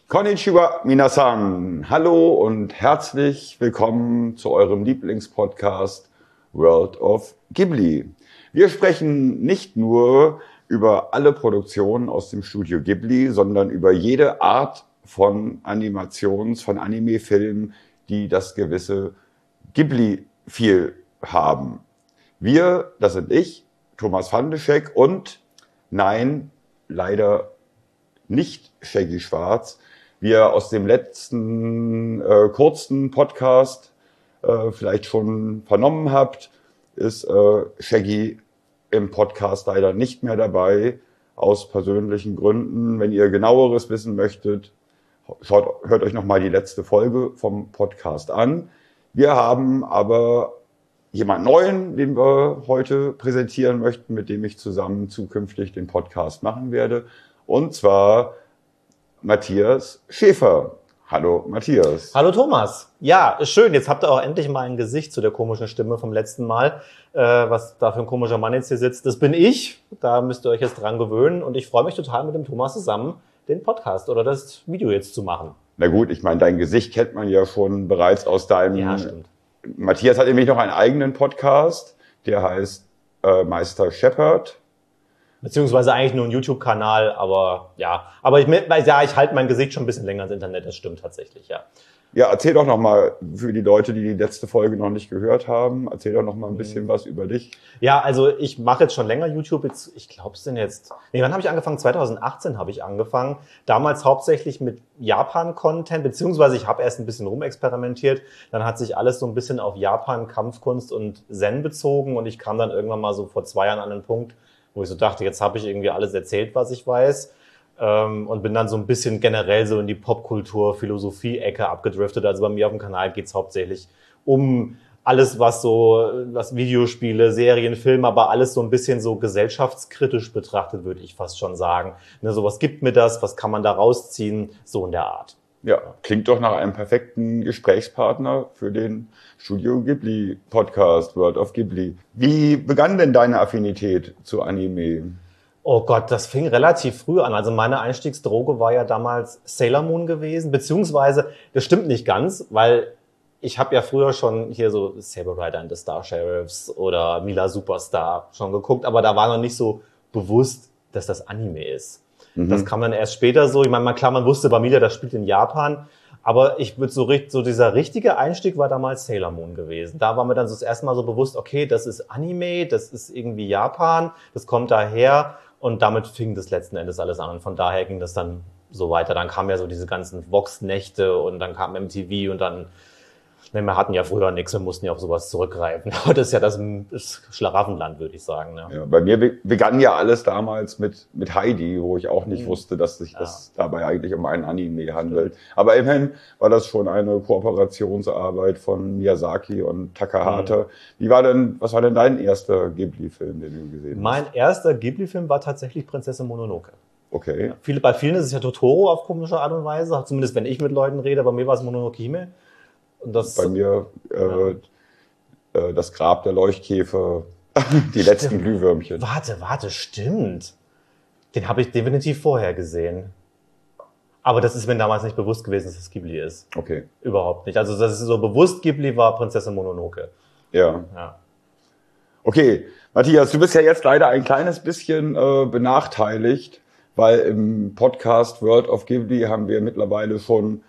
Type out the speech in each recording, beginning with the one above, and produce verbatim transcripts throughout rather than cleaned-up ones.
Konnichiwa minasan. Hallo und herzlich willkommen zu eurem Lieblingspodcast World of Ghibli. Wir sprechen nicht nur über alle Produktionen aus dem Studio Ghibli, sondern über jede Art von Animations-, von Anime-Filmen, die das gewisse Ghibli-Feel haben. Wir, das sind ich, Thomas Fandeschek und, nein, leider nicht Shaggy Schwarz, wie ihr aus dem letzten äh, kurzen Podcast äh, vielleicht schon vernommen habt, ist äh, Shaggy im Podcast leider nicht mehr dabei, aus persönlichen Gründen. Wenn ihr genaueres wissen möchtet, schaut, hört euch nochmal die letzte Folge vom Podcast an. Wir haben aber jemand Neuen, den wir heute präsentieren möchten, mit dem ich zusammen zukünftig den Podcast machen werde. Und zwar Matthias Schäfer. Hallo Matthias. Hallo Thomas. Ja, schön. Jetzt habt ihr auch endlich mal ein Gesicht zu der komischen Stimme vom letzten Mal. Äh, was da für ein komischer Mann jetzt hier sitzt, das bin ich. Da müsst ihr euch jetzt dran gewöhnen. Und ich freue mich total, mit dem Thomas zusammen den Podcast oder das Video jetzt zu machen. Na gut, ich meine, dein Gesicht kennt man ja schon bereits aus deinem... Ja, stimmt. Matthias hat nämlich noch einen eigenen Podcast, der heißt äh, Meister Shepard. Beziehungsweise eigentlich nur ein YouTube-Kanal, aber ja. Aber ich, ja, ich halte mein Gesicht schon ein bisschen länger ins Internet, das stimmt tatsächlich, ja. Ja, erzähl doch noch mal für die Leute, die die letzte Folge noch nicht gehört haben, erzähl doch noch mal ein bisschen mhm. was über dich. Ja, also ich mache jetzt schon länger YouTube, jetzt, ich glaube es denn jetzt, nee, wann habe ich angefangen? zwanzig achtzehn habe ich angefangen, damals hauptsächlich mit Japan-Content, beziehungsweise ich habe erst ein bisschen rumexperimentiert, dann hat sich alles so ein bisschen auf Japan, Kampfkunst und Zen bezogen und ich kam dann irgendwann mal so vor zwei Jahren an den Punkt, wo ich so dachte, jetzt habe ich irgendwie alles erzählt, was ich weiß. Und bin dann so ein bisschen generell so in die Popkultur, Philosophie-Ecke abgedriftet. Also bei mir auf dem Kanal geht's hauptsächlich um alles, was so, was Videospiele, Serien, Filme, aber alles so ein bisschen so gesellschaftskritisch betrachtet, würde ich fast schon sagen. Ne, so was gibt mir das, was kann man da rausziehen, so in der Art. Ja, klingt doch nach einem perfekten Gesprächspartner für den Studio Ghibli Podcast, World of Ghibli. Wie begann denn deine Affinität zu Anime? Oh Gott, das fing relativ früh an. Also meine Einstiegsdroge war ja damals Sailor Moon gewesen, beziehungsweise, das stimmt nicht ganz, weil ich habe ja früher schon hier so Saber Rider and the Star Sheriffs oder Mila Superstar schon geguckt, aber da war noch nicht so bewusst, dass das Anime ist. Mhm. Das kam dann erst später so. Ich meine, klar, man wusste, bei Mila, das spielt in Japan, aber ich würde so, so dieser richtige Einstieg war damals Sailor Moon gewesen. Da war mir dann so das erste Mal so bewusst, okay, das ist Anime, das ist irgendwie Japan, das kommt daher. Und damit fing das letzten Endes alles an. Und von daher ging das dann so weiter. Dann kamen ja so diese ganzen Vox-Nächte und dann kam M T V und dann, ne, wir hatten ja früher nichts, wir mussten ja auf sowas zurückgreifen. Aber das ist ja das, das Schlaraffenland, würde ich sagen. Ne? Ja, bei mir begann ja alles damals mit, mit Heidi, wo ich auch nicht mhm. wusste, dass sich das ja. dabei eigentlich um einen Anime handelt. Aber immerhin war das schon eine Kooperationsarbeit von Miyazaki und Takahata. Mhm. Wie war denn, was war denn dein erster Ghibli-Film, den du gesehen hast? Mein erster Ghibli-Film war tatsächlich Prinzessin Mononoke. Okay. Ja, viele, bei vielen ist es ja Totoro auf komische Art und Weise, zumindest wenn ich mit Leuten rede. Bei mir war es Mononoke Hime. Und das, bei mir äh, ja. äh, das Grab der Leuchtkäfer, die letzten stimmt. Glühwürmchen. Warte, warte, stimmt. Den habe ich definitiv vorher gesehen. Aber das ist mir damals nicht bewusst gewesen, dass das Ghibli ist. Okay. Überhaupt nicht. Also dass es so bewusst Ghibli war, Prinzessin Mononoke. Ja. ja. Okay, Matthias, du bist ja jetzt leider ein kleines bisschen äh, benachteiligt, weil im Podcast World of Ghibli haben wir mittlerweile schon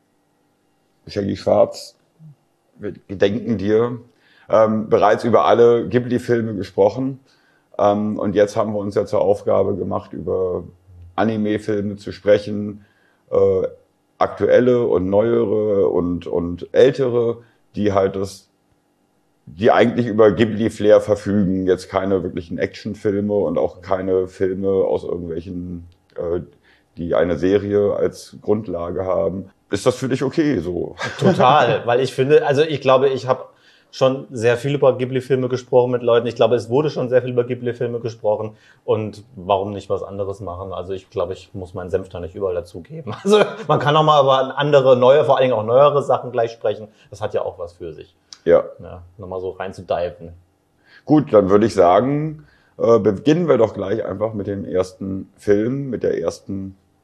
Shaggy Schwarz, wir gedenken dir, ähm, bereits über alle Ghibli-Filme gesprochen. Ähm, und jetzt haben wir uns ja zur Aufgabe gemacht, über Anime-Filme zu sprechen, äh, aktuelle und neuere und, und ältere, die halt das, die eigentlich über Ghibli-Flair verfügen. Jetzt keine wirklichen Actionfilme und auch keine Filme aus irgendwelchen, äh, die eine Serie als Grundlage haben. Ist das für dich okay so? Total, weil ich finde, also ich glaube, ich habe schon sehr viel über Ghibli-Filme gesprochen mit Leuten. Ich glaube, es wurde schon sehr viel über Ghibli-Filme gesprochen. Und warum nicht was anderes machen? Also ich glaube, ich muss meinen Senf da nicht überall dazugeben. Also man kann auch mal über andere, neue, vor allen Dingen auch neuere Sachen gleich sprechen. Das hat ja auch was für sich. Ja. Ja, nochmal so rein zu diven. Gut, dann würde ich sagen, äh, beginnen wir doch gleich einfach mit dem ersten Film, mit der ersten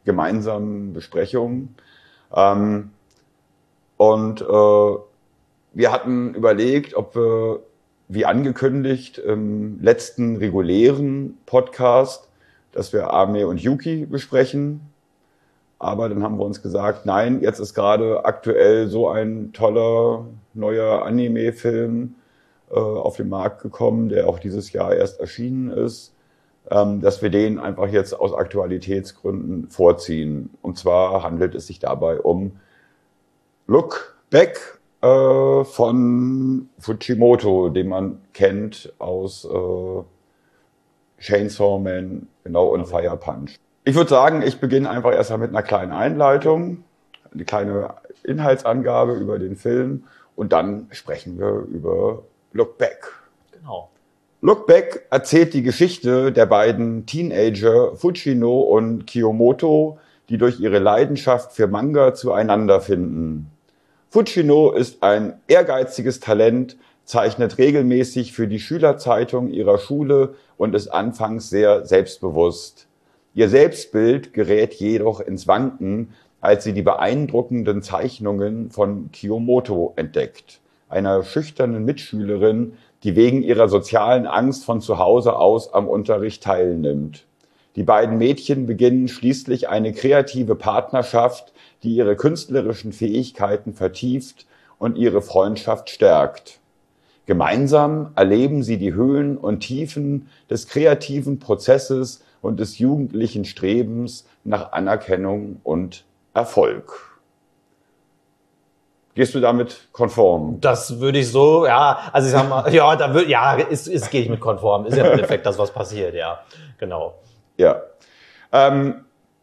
gemeinsamen Besprechung. Ähm, und äh, wir hatten überlegt, ob wir, wie angekündigt, im letzten regulären Podcast, dass wir Ame und Yuki besprechen. Aber dann haben wir uns gesagt, nein, jetzt ist gerade aktuell so ein toller neuer Anime-Film äh, auf den Markt gekommen, der auch dieses Jahr erst erschienen ist, ähm, dass wir den einfach jetzt aus Aktualitätsgründen vorziehen. Und zwar handelt es sich dabei um Look Back äh, von Fujimoto, den man kennt aus äh, Chainsaw Man, genau, und Fire Punch. Ich würde sagen, ich beginne einfach erstmal mit einer kleinen Einleitung, eine kleine Inhaltsangabe über den Film und dann sprechen wir über Look Back. Genau. Look Back erzählt die Geschichte der beiden Teenager Fujino und Kiyomoto, die durch ihre Leidenschaft für Manga zueinander finden. Fujino ist ein ehrgeiziges Talent, zeichnet regelmäßig für die Schülerzeitung ihrer Schule und ist anfangs sehr selbstbewusst. Ihr Selbstbild gerät jedoch ins Wanken, als sie die beeindruckenden Zeichnungen von Kiyomoto entdeckt, einer schüchternen Mitschülerin, die wegen ihrer sozialen Angst von zu Hause aus am Unterricht teilnimmt. Die beiden Mädchen beginnen schließlich eine kreative Partnerschaft, die ihre künstlerischen Fähigkeiten vertieft und ihre Freundschaft stärkt. Gemeinsam erleben sie die Höhen und Tiefen des kreativen Prozesses und des jugendlichen Strebens nach Anerkennung und Erfolg. Gehst du damit konform? Das würde ich so, ja, also ich sag mal, ja, da würde, ja, ist, ist, gehe ich mit konform. Ist ja im Endeffekt das, was passiert, ja, genau. Ja. Ähm,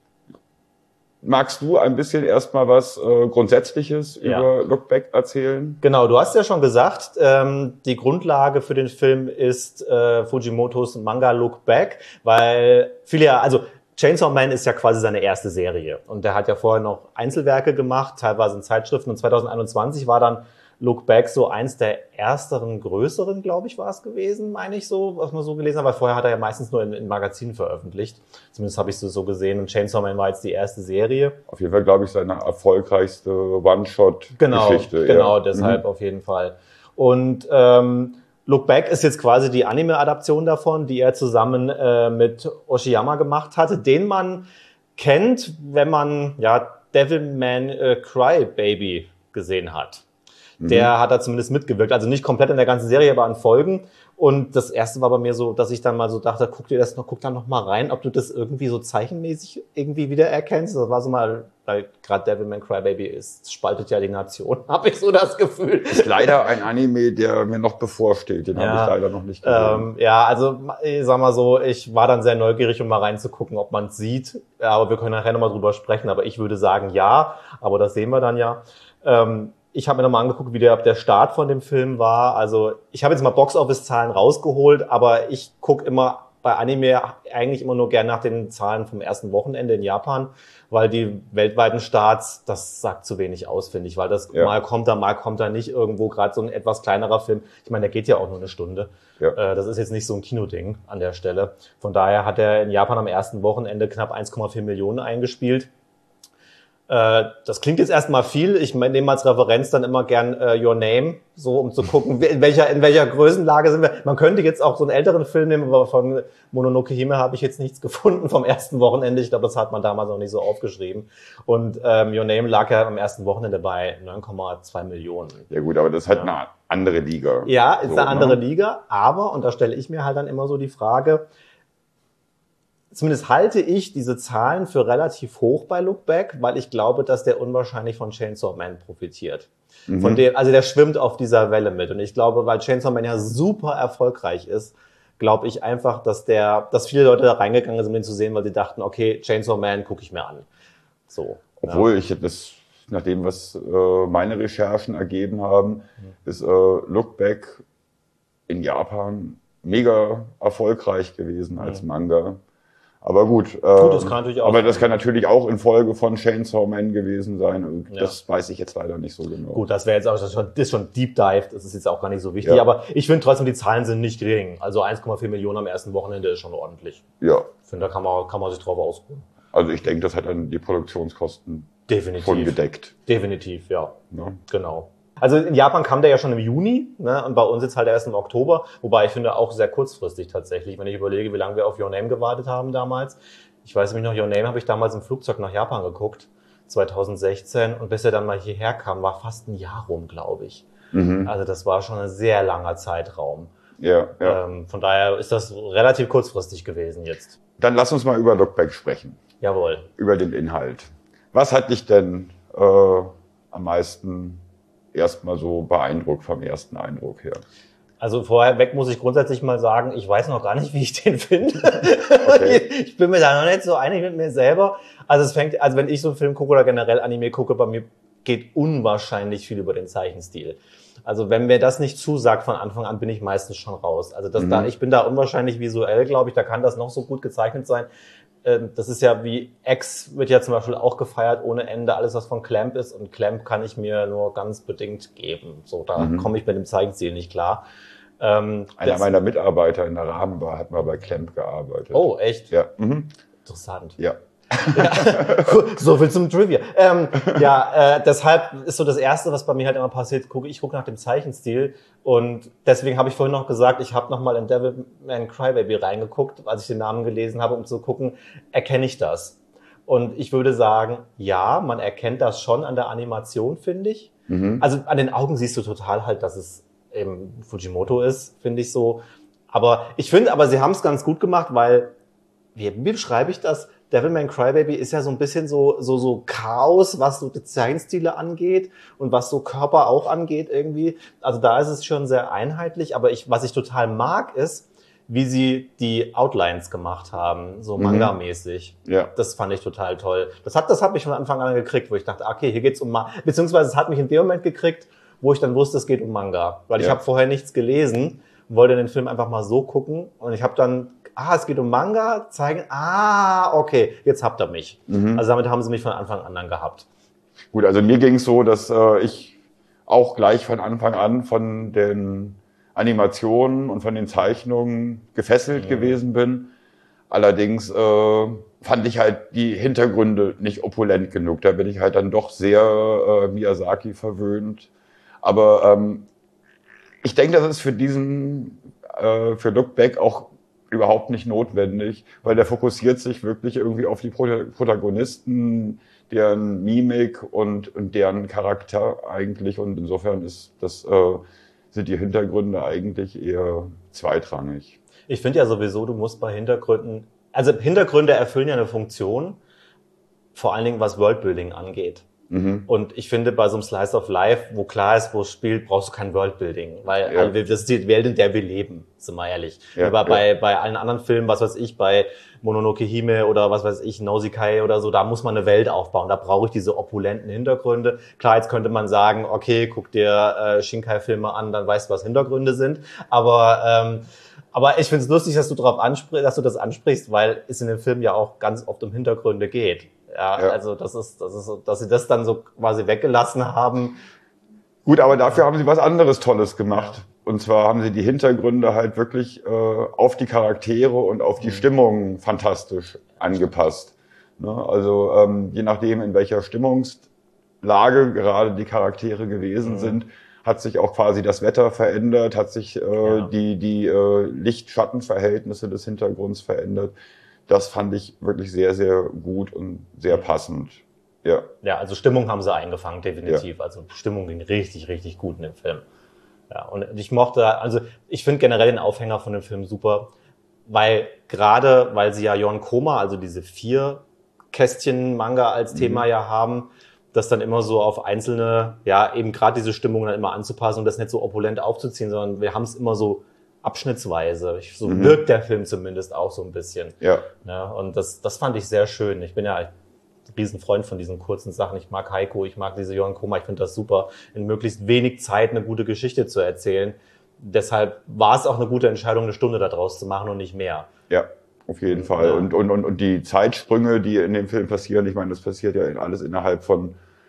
magst du ein bisschen erstmal was äh, Grundsätzliches Ja. über Look Back erzählen? Genau, du hast ja schon gesagt, ähm, die Grundlage für den Film ist äh, Fujimotos Manga Look Back, weil viele ja, also Chainsaw Man ist ja quasi seine erste Serie und der hat ja vorher noch Einzelwerke gemacht, teilweise in Zeitschriften, und zwanzig einundzwanzig war dann Look Back so eins der ersteren, größeren, glaube ich, war es gewesen, meine ich so, was man so gelesen hat, weil vorher hat er ja meistens nur in, in Magazinen veröffentlicht. Zumindest habe ich es so gesehen und Chainsaw Man war jetzt die erste Serie. Auf jeden Fall, glaube ich, seine erfolgreichste One-Shot-Geschichte. Genau, genau, ja. deshalb Mhm. auf jeden Fall. Und ähm, Look Back ist jetzt quasi die Anime-Adaption davon, die er zusammen äh, mit Oshiyama gemacht hatte, den man kennt, wenn man ja Devilman äh, Crybaby gesehen hat. Der hat da zumindest mitgewirkt. Also nicht komplett in der ganzen Serie, aber an Folgen. Und das erste war bei mir so, dass ich dann mal so dachte, guck dir das noch, guck da noch mal rein, ob du das irgendwie so zeichenmäßig irgendwie wiedererkennst. Das war so mal, weil gerade Devilman Crybaby ist, spaltet ja die Nation, habe ich so das Gefühl. Ist leider ein Anime, der mir noch bevorsteht. Den Ja. habe ich leider noch nicht gesehen. Ähm, ja, also ich sag mal so, ich war dann sehr neugierig, um mal reinzugucken, ob man es sieht. Ja, aber wir können nachher nochmal drüber sprechen. Aber ich würde sagen, ja. Aber das sehen wir dann ja. Ähm, Ich habe mir nochmal angeguckt, wie der, der Start von dem Film war. Also ich habe jetzt mal Box-Office-Zahlen rausgeholt, aber ich gucke immer bei Anime eigentlich immer nur gern nach den Zahlen vom ersten Wochenende in Japan, weil die weltweiten Starts, das sagt zu wenig aus, finde ich, weil das Ja. mal kommt da, mal kommt da nicht irgendwo, gerade so ein etwas kleinerer Film. Ich meine, der geht ja auch nur eine Stunde. Ja. Äh, das ist jetzt nicht so ein Kinoding an der Stelle. Von daher hat er in Japan am ersten Wochenende knapp eins Komma vier Millionen eingespielt. Das klingt jetzt erstmal viel. Ich nehme als Referenz dann immer gern uh, Your Name, so um zu gucken, in welcher in welcher Größenlage sind wir. Man könnte jetzt auch so einen älteren Film nehmen, aber von Mononoke Hime habe ich jetzt nichts gefunden vom ersten Wochenende. Ich glaube, das hat man damals noch nicht so aufgeschrieben. Und ähm, Your Name lag ja am ersten Wochenende bei neun Komma zwei Millionen. Ja gut, aber das ist halt Ja. eine andere Liga. Ja, ist So, eine andere ne? Liga. Aber, und da stelle ich mir halt dann immer so die Frage, zumindest halte ich diese Zahlen für relativ hoch bei Look Back, weil ich glaube, dass der unwahrscheinlich von Chainsaw Man profitiert. Mhm. Von dem, also der schwimmt auf dieser Welle mit. Und ich glaube, weil Chainsaw Man ja super erfolgreich ist, glaube ich einfach, dass der, dass viele Leute da reingegangen sind, um den zu sehen, weil sie dachten, okay, Chainsaw Man gucke ich mir an. So. Obwohl ich das, nach dem, was äh, meine Recherchen ergeben haben, ist äh, Look Back in Japan mega erfolgreich gewesen als Manga. Aber gut, äh, das kann natürlich auch aber sein. das kann natürlich auch in Folge von Chainsaw Man gewesen sein. Und Ja. das weiß ich jetzt leider nicht so genau. Gut, das wäre jetzt auch schon, das ist schon Deep Dive, das ist jetzt auch gar nicht so wichtig, Ja. aber ich finde trotzdem, die Zahlen sind nicht gering. Also eins Komma vier Millionen am ersten Wochenende ist schon ordentlich. Ja, Ich finde, da kann man, kann man sich drauf ausruhen. Also ich denke, das hat dann die Produktionskosten Definitiv. schon gedeckt. Definitiv, ja. Ja. Genau. Also in Japan kam der ja schon im Juni, ne, und bei uns jetzt halt erst im Oktober, wobei ich finde auch sehr kurzfristig tatsächlich, wenn ich überlege, wie lange wir auf Your Name gewartet haben damals. Ich weiß nämlich noch, Your Name habe ich damals im Flugzeug nach Japan geguckt, zwanzig sechzehn, und bis er dann mal hierher kam, war fast ein Jahr rum, glaube ich. Mhm. Also das war schon ein sehr langer Zeitraum. Ja, ja. Ähm, von daher ist das relativ kurzfristig gewesen jetzt. Dann lass uns mal über Look Back sprechen. Jawohl. Über den Inhalt. Was hat dich denn äh, am meisten erstmal so beeindruckt vom ersten Eindruck her? Also vorweg muss ich grundsätzlich mal sagen, ich weiß noch gar nicht, wie ich den finde. Okay. Ich bin mir da noch nicht so einig mit mir selber. Also es fängt, also wenn ich so einen Film gucke oder generell Anime gucke, bei mir geht unwahrscheinlich viel über den Zeichenstil. Also wenn mir das nicht zusagt von Anfang an, bin ich meistens schon raus. Also das Mhm. da, ich bin da unwahrscheinlich visuell, glaube ich, da kann das noch so gut gezeichnet sein. Das ist ja wie X wird ja zum Beispiel auch gefeiert ohne Ende, alles was von Clamp ist, und Clamp kann ich mir nur ganz bedingt geben. So, da mhm. komme ich mit dem Zeichenstil nicht klar. Ähm, Einer meiner Mitarbeiter in der Rahmenbar hat mal bei Clamp gearbeitet. Oh, echt? Ja. Mhm. Interessant. Ja. Ja. So viel zum Trivia. Ähm, ja, äh, deshalb ist so das Erste, was bei mir halt immer passiert, gucke ich gucke nach dem Zeichenstil, und deswegen habe ich vorhin noch gesagt, ich habe nochmal in Devilman Crybaby reingeguckt, als ich den Namen gelesen habe, um zu gucken, erkenne ich das? Und ich würde sagen, ja, man erkennt das schon an der Animation, finde ich. Mhm. Also an den Augen siehst du total halt, dass es eben Fujimoto ist, finde ich so. Aber ich finde, aber sie haben es ganz gut gemacht, weil, wie, wie beschreibe ich das? Devilman Crybaby ist ja so ein bisschen so, so, so Chaos, was so Designstile angeht und was so Körper auch angeht irgendwie. Also da ist es schon sehr einheitlich, aber ich, was ich total mag, ist, wie sie die Outlines gemacht haben, so Manga-mäßig. Ja. Das fand ich total toll. Das hat, das hat mich von Anfang an gekriegt, wo ich dachte, okay, hier geht's um Manga, beziehungsweise es hat mich in dem Moment gekriegt, wo ich dann wusste, es geht um Manga. Weil ich ja. habe vorher nichts gelesen, wollte den Film einfach mal so gucken, und ich habe dann, ah, es geht um Manga, zeigen, ah, okay, jetzt habt ihr mich. Mhm. Also damit haben sie mich von Anfang an dann gehabt. Gut, also mir ging es so, dass äh, ich auch gleich von Anfang an von den Animationen und von den Zeichnungen gefesselt mhm. gewesen bin. Allerdings äh, fand ich halt die Hintergründe nicht opulent genug. Da bin ich halt dann doch sehr äh, Miyazaki verwöhnt. Aber ähm, ich denke, das ist für diesen, äh, für Look Back auch überhaupt nicht notwendig, weil der fokussiert sich wirklich irgendwie auf die Protagonisten, deren Mimik und, und deren Charakter eigentlich. Und insofern ist das, äh, sind die Hintergründe eigentlich eher zweitrangig. Ich finde ja sowieso, du musst bei Hintergründen, also Hintergründe erfüllen ja eine Funktion, vor allen Dingen was Worldbuilding angeht. Mhm. Und ich finde, bei so einem Slice of Life, wo klar ist, wo es spielt, brauchst du kein Worldbuilding, weil ja. das ist die Welt, in der wir leben, sind wir ehrlich. Ja, Aber bei, ja. bei allen anderen Filmen, was weiß ich, bei Mononoke Hime oder was weiß ich, Nausicaa oder so, da muss man eine Welt aufbauen, da brauche ich diese opulenten Hintergründe. Klar, jetzt könnte man sagen, okay, guck dir äh, Shinkai-Filme an, dann weißt du, was Hintergründe sind, aber ähm, aber ich finde es lustig, dass du darauf ansprichst, dass du das ansprichst, weil es in dem Film ja auch ganz oft um Hintergründe geht. Ja, ja, also das ist, das ist so, dass sie das dann so quasi weggelassen haben. Gut, aber dafür haben sie was anderes Tolles gemacht. Ja. Und zwar haben sie die Hintergründe halt wirklich äh, auf die Charaktere und auf die mhm. Stimmung fantastisch angepasst. Ne? Also ähm, je nachdem, in welcher Stimmungslage gerade die Charaktere gewesen mhm. sind, hat sich auch quasi das Wetter verändert, hat sich äh, ja. die, die äh, Licht-Schatten-Verhältnisse des Hintergrunds verändert. Das fand ich wirklich sehr, sehr gut und sehr passend. Ja, ja, also Stimmung haben sie eingefangen, definitiv. Ja. Also Stimmung ging richtig, richtig gut in dem Film. Ja, und ich mochte, also ich finde generell den Aufhänger von dem Film super, weil gerade, weil sie ja Yonkoma, also diese vier Kästchen-Manga als Thema mhm. ja haben, das dann immer so auf einzelne, ja, eben gerade diese Stimmung dann immer anzupassen und das nicht so opulent aufzuziehen, sondern wir haben es immer so abschnittsweise. So mhm. wirkt der Film zumindest auch so ein bisschen. Ja. Ja, und das, das fand ich sehr schön. Ich bin ja ein Riesenfreund von diesen kurzen Sachen. Ich mag Haiku, ich mag diese Yonkoma, ich finde das super, in möglichst wenig Zeit eine gute Geschichte zu erzählen. Deshalb war es auch eine gute Entscheidung, eine Stunde daraus zu machen und nicht mehr. Ja, auf jeden und, Fall. Ja. Und, und, und, und die Zeitsprünge, die in dem Film passieren, ich meine, das passiert ja alles innerhalb von,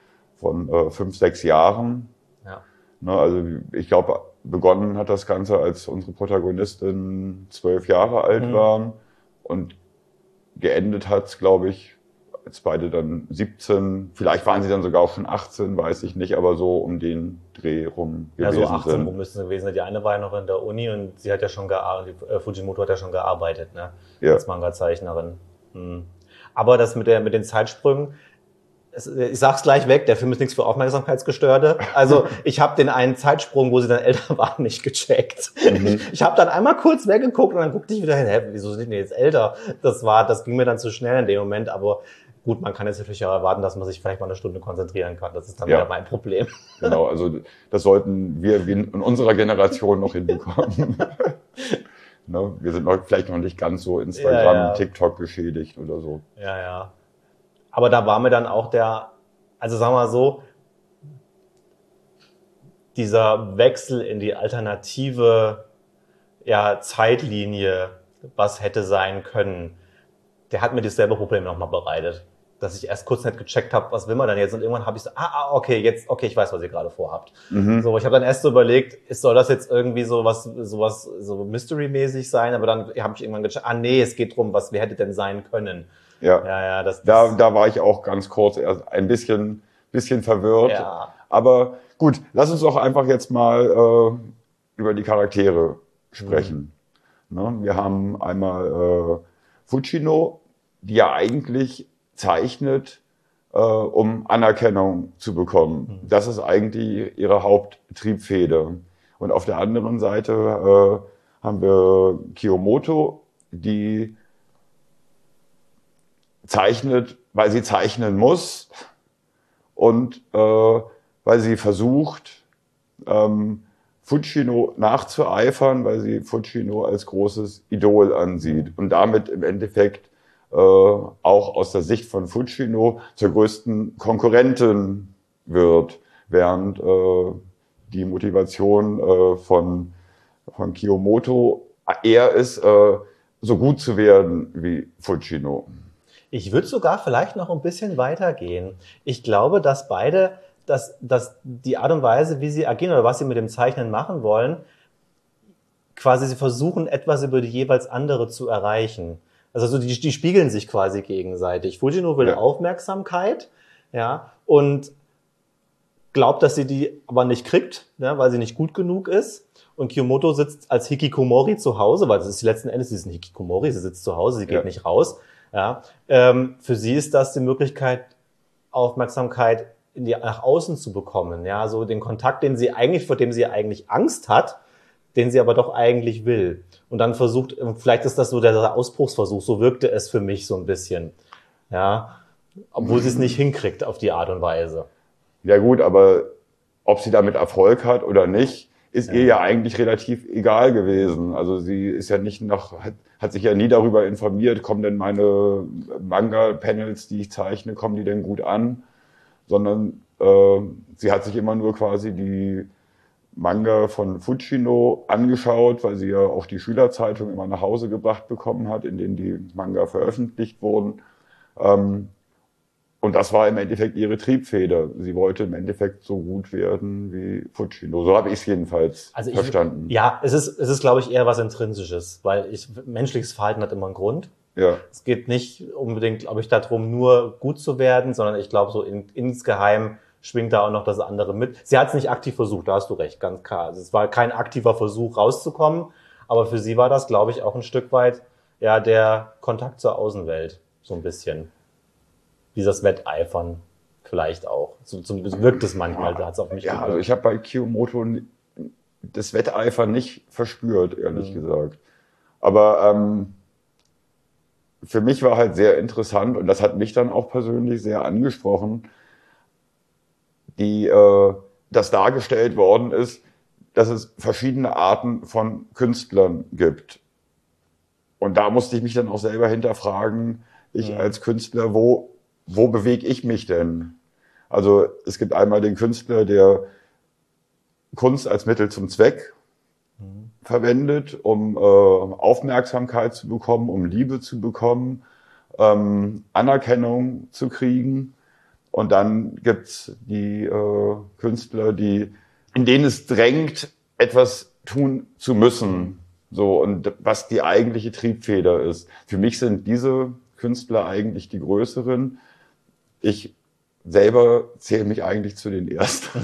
von äh, fünf, sechs Jahren. Ja. Ne, also ich glaube, begonnen hat das Ganze, als unsere Protagonistin zwölf Jahre alt mhm. waren und geendet hat es, glaube ich, jetzt beide dann siebzehn, vielleicht waren sie dann sogar auch schon achtzehn, weiß ich nicht, aber so um den Dreh rum gewesen sind. Ja, so achtzehn rum müssen sie gewesen sein. Die eine war ja noch in der Uni und sie hat ja schon gearbeitet, äh, Fujimoto hat ja schon gearbeitet, ne? Ja. Als Manga-Zeichnerin. Hm. Aber das mit der, mit den Zeitsprüngen, es, ich sag's gleich weg, der Film ist nichts für Aufmerksamkeitsgestörte. Also ich habe den einen Zeitsprung, wo sie dann älter waren, nicht gecheckt. Mhm. Ich habe dann einmal kurz weggeguckt und dann guckte ich wieder hin, hä, wieso sind die jetzt älter? Das war, das ging mir dann zu schnell in dem Moment, aber gut, man kann jetzt natürlich auch erwarten, dass man sich vielleicht mal eine Stunde konzentrieren kann. Das ist dann ja wieder mein Problem. Genau, also das sollten wir in unserer Generation noch hinbekommen. Ne, wir sind noch, vielleicht noch nicht ganz so Instagram, ja, ja. TikTok beschädigt oder so. Ja, ja. Aber da war mir dann auch der, also sagen wir mal so, dieser Wechsel in die alternative ja, Zeitlinie, was hätte sein können, der hat mir dasselbe Problem nochmal bereitet. Dass ich erst kurz nicht gecheckt habe, was will man denn jetzt? Und irgendwann habe ich so, ah, ah, okay, jetzt, okay, ich weiß, was ihr gerade vorhabt. Mhm. So, ich habe dann erst so überlegt, soll das jetzt irgendwie so was, so was, so Mystery-mäßig sein? Aber dann habe ich irgendwann gecheckt, ah, nee, es geht drum, was, wer hätte denn sein können? Ja, ja, ja das, das da, da war ich auch ganz kurz erst ein bisschen, bisschen verwirrt. Ja. Aber gut, lass uns doch einfach jetzt mal äh, über die Charaktere sprechen. Mhm. Ne? Wir haben einmal äh, Fujino, die ja eigentlich zeichnet, äh, um Anerkennung zu bekommen. Mhm. Das ist eigentlich ihre Haupttriebfeder. Und auf der anderen Seite äh, haben wir Kiyomoto, die zeichnet, weil sie zeichnen muss und äh, weil sie versucht, ähm, Fujino nachzueifern, weil sie Fujino als großes Idol ansieht und damit im Endeffekt äh, auch aus der Sicht von Fujino zur größten Konkurrentin wird, während äh, die Motivation äh, von, von Kiyomoto eher ist, äh, so gut zu werden wie Fujino. Ich würde sogar vielleicht noch ein bisschen weitergehen. Ich glaube, dass beide, dass, dass die Art und Weise, wie sie agieren oder was sie mit dem Zeichnen machen wollen, quasi sie versuchen, etwas über die jeweils andere zu erreichen. Also so die, die spiegeln sich quasi gegenseitig. Fujino will ja. Aufmerksamkeit, ja, und glaubt, dass sie die aber nicht kriegt, ja, weil sie nicht gut genug ist. Und Kiyomoto sitzt als Hikikomori zu Hause, weil das ist letzten Endes, sie ist ein Hikikomori, sie sitzt zu Hause, sie geht ja. nicht raus. Ja, ähm, für sie ist das die Möglichkeit, Aufmerksamkeit in die, nach außen zu bekommen. Ja, so den Kontakt, den sie eigentlich, vor dem sie eigentlich Angst hat, den sie aber doch eigentlich will. Und dann versucht, vielleicht ist das so der Ausbruchsversuch, so wirkte es für mich so ein bisschen. Ja, obwohl sie es nicht hinkriegt auf die Art und Weise. Ja gut, aber ob sie damit Erfolg hat oder nicht, ist ja. ihr ja eigentlich relativ egal gewesen. Also sie ist ja nicht nach, hat, hat sich ja nie darüber informiert, kommen denn meine Manga-Panels, die ich zeichne, kommen die denn gut an? Sondern äh, sie hat sich immer nur quasi die Manga von Fujino angeschaut, weil sie ja auch die Schülerzeitung immer nach Hause gebracht bekommen hat, in denen die Manga veröffentlicht wurden. Ähm, Und das war im Endeffekt ihre Triebfeder. Sie wollte im Endeffekt so gut werden wie Fujino. So habe ich es jedenfalls also ich, verstanden. Ja, es ist, es ist, glaube ich, eher was Intrinsisches, weil ich, menschliches Verhalten hat immer einen Grund. Ja. Es geht nicht unbedingt, glaube ich, darum, nur gut zu werden, sondern ich glaube, so in, insgeheim schwingt da auch noch das andere mit. Sie hat es nicht aktiv versucht, da hast du recht, ganz klar. Also es war kein aktiver Versuch, rauszukommen, aber für sie war das, glaube ich, auch ein Stück weit ja der Kontakt zur Außenwelt, so ein bisschen. Dieses Wetteifern vielleicht auch. So, so wirkt es manchmal, da hat es auf mich Ja, gewirkt. also ich habe bei Kiyomoto das Wetteifern nicht verspürt, ehrlich mhm. gesagt. Aber ähm, für mich war halt sehr interessant, und das hat mich dann auch persönlich sehr angesprochen, die, äh, dass dargestellt worden ist, dass es verschiedene Arten von Künstlern gibt. Und da musste ich mich dann auch selber hinterfragen, ich mhm. als Künstler, wo Wo bewege ich mich denn? Also es gibt einmal den Künstler, der Kunst als Mittel zum Zweck mhm. verwendet, um äh, Aufmerksamkeit zu bekommen, um Liebe zu bekommen, ähm, Anerkennung zu kriegen. Und dann gibt's die äh, Künstler, die, in denen es drängt, etwas tun zu müssen. So, und was die eigentliche Triebfeder ist. Für mich sind diese Künstler eigentlich die größeren. ich selber zähle mich eigentlich zu den Ersten.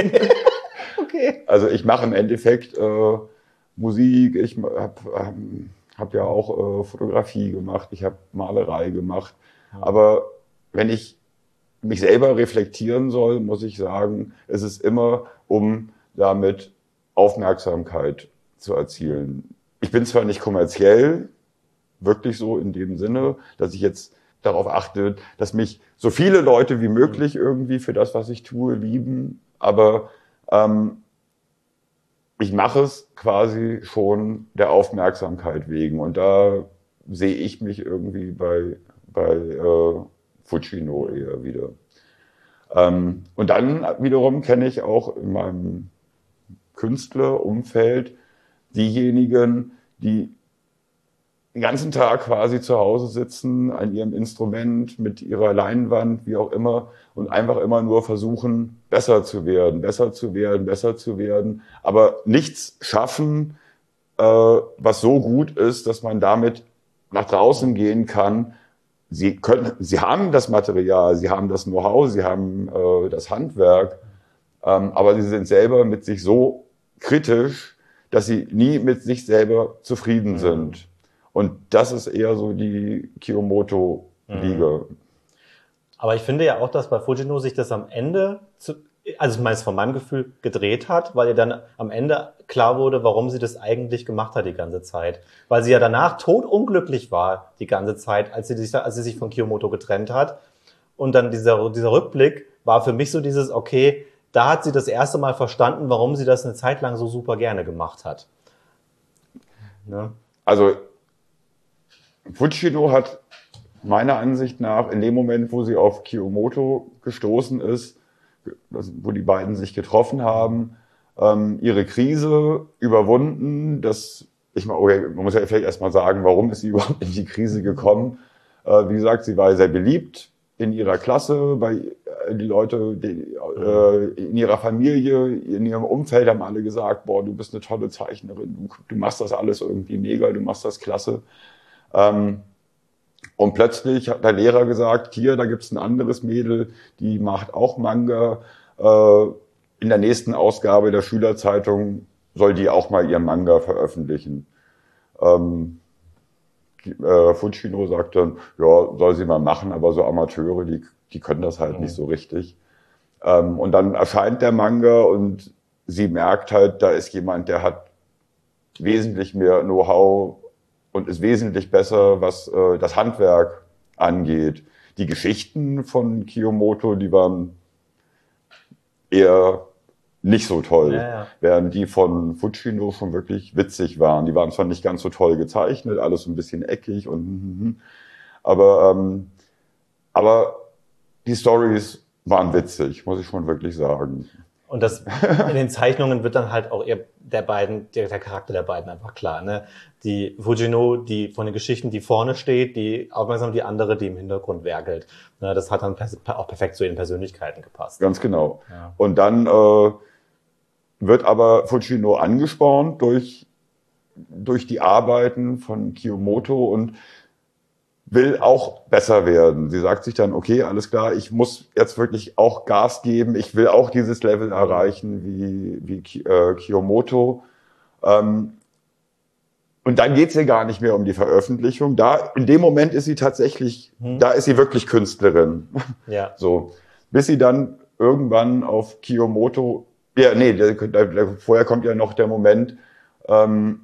Okay. Also ich mache im Endeffekt äh, Musik, ich habe ähm, hab ja auch äh, Fotografie gemacht, ich habe Malerei gemacht. Aber wenn ich mich selber reflektieren soll, muss ich sagen, es ist immer, um damit Aufmerksamkeit zu erzielen. Ich bin zwar nicht kommerziell, wirklich so in dem Sinne, dass ich jetzt darauf achte, dass mich so viele Leute wie möglich irgendwie für das, was ich tue, lieben, aber ähm, ich mache es quasi schon der Aufmerksamkeit wegen und da sehe ich mich irgendwie bei, bei äh, Fucino eher wieder. Ähm, und dann wiederum kenne ich auch in meinem Künstlerumfeld diejenigen, die den ganzen Tag quasi zu Hause sitzen, an ihrem Instrument, mit ihrer Leinwand, wie auch immer, und einfach immer nur versuchen, besser zu werden, besser zu werden, besser zu werden, aber nichts schaffen, äh, was so gut ist, dass man damit nach draußen gehen kann. Sie können, sie haben das Material, sie haben das Know-how, sie haben äh, das Handwerk, ähm, aber sie sind selber mit sich so kritisch, dass sie nie mit sich selber zufrieden sind. Und das ist eher so die Kiyomoto-Liga. Mhm. Aber ich finde ja auch, dass bei Fujino sich das am Ende, zu, also meist von meinem Gefühl, gedreht hat, weil ihr dann am Ende klar wurde, warum sie das eigentlich gemacht hat die ganze Zeit. Weil sie ja danach todunglücklich war die ganze Zeit, als sie sich, als sie sich von Kiyomoto getrennt hat. Und dann dieser, dieser Rückblick war für mich so dieses, okay, da hat sie das erste Mal verstanden, warum sie das eine Zeit lang so super gerne gemacht hat. Ne? Also Fujino hat meiner Ansicht nach in dem Moment, wo sie auf Kiyomoto gestoßen ist, wo die beiden sich getroffen haben, ähm, ihre Krise überwunden. Das, ich mal, okay, man muss ja vielleicht erstmal sagen, warum ist sie überhaupt in die Krise gekommen? Äh, wie gesagt, sie war sehr beliebt in ihrer Klasse, bei äh, die Leute die, äh, in ihrer Familie, in ihrem Umfeld haben alle gesagt, boah, du bist eine tolle Zeichnerin, du, du machst das alles irgendwie mega, du machst das klasse. Ähm, und plötzlich hat der Lehrer gesagt, hier, da gibt's ein anderes Mädel, die macht auch Manga. Äh, in der nächsten Ausgabe der Schülerzeitung soll die auch mal ihren Manga veröffentlichen. Ähm, äh, Fujino sagt dann, ja, soll sie mal machen, aber so Amateure, die, die können das halt mhm. nicht so richtig. Ähm, und dann erscheint der Manga und sie merkt halt, da ist jemand, der hat wesentlich mehr Know-how und ist wesentlich besser, was äh, das Handwerk angeht. Die Geschichten von Kiyomoto, die waren eher nicht so toll, ja, ja. während die von Fujino schon wirklich witzig waren. Die waren zwar nicht ganz so toll gezeichnet, alles so ein bisschen eckig und aber ähm, aber die Storys waren witzig, muss ich schon wirklich sagen. Und das in den Zeichnungen wird dann halt auch eher der beiden, der, der Charakter der beiden einfach klar, ne? Die Fujino, die von den Geschichten, die vorne steht, die aufmerksam, die andere, die im Hintergrund werkelt. Ne, das hat dann auch perfekt zu ihren Persönlichkeiten gepasst. Ganz genau. Ja. Und dann äh, wird aber Fujino angespornt durch durch die Arbeiten von Kiyomoto und will auch besser werden. Sie sagt sich dann, okay, alles klar, ich muss jetzt wirklich auch Gas geben, ich will auch dieses Level erreichen wie, wie äh, Kiyomoto. Ähm, und dann geht's ihr gar nicht mehr um die Veröffentlichung. Da, in dem Moment ist sie tatsächlich, hm. da ist sie wirklich Künstlerin. Ja. So, bis sie dann irgendwann auf Kiyomoto, ja, nee, der, der, der, vorher kommt ja noch der Moment, ähm,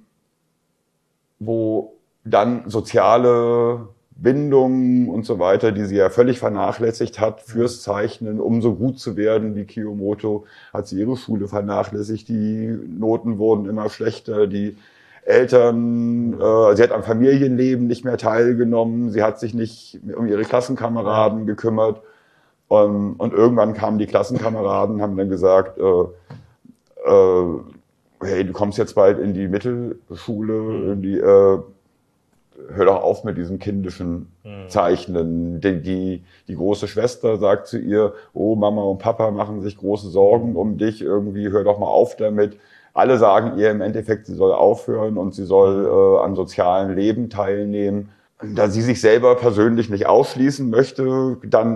wo dann soziale Bindungen und so weiter, die sie ja völlig vernachlässigt hat fürs Zeichnen, um so gut zu werden wie Kiyomoto, hat sie ihre Schule vernachlässigt, die Noten wurden immer schlechter, die Eltern, äh, sie hat am Familienleben nicht mehr teilgenommen, sie hat sich nicht um ihre Klassenkameraden gekümmert und, und irgendwann kamen die Klassenkameraden, haben dann gesagt, äh, äh, hey, du kommst jetzt bald in die Mittelschule, in die, äh, hör doch auf mit diesem kindischen Zeichnen. Die, die, die große Schwester sagt zu ihr, oh, Mama und Papa machen sich große Sorgen um dich, irgendwie hör doch mal auf damit. Alle sagen ihr im Endeffekt, sie soll aufhören und sie soll äh, an sozialen Leben teilnehmen. Da sie sich selber persönlich nicht ausschließen möchte, dann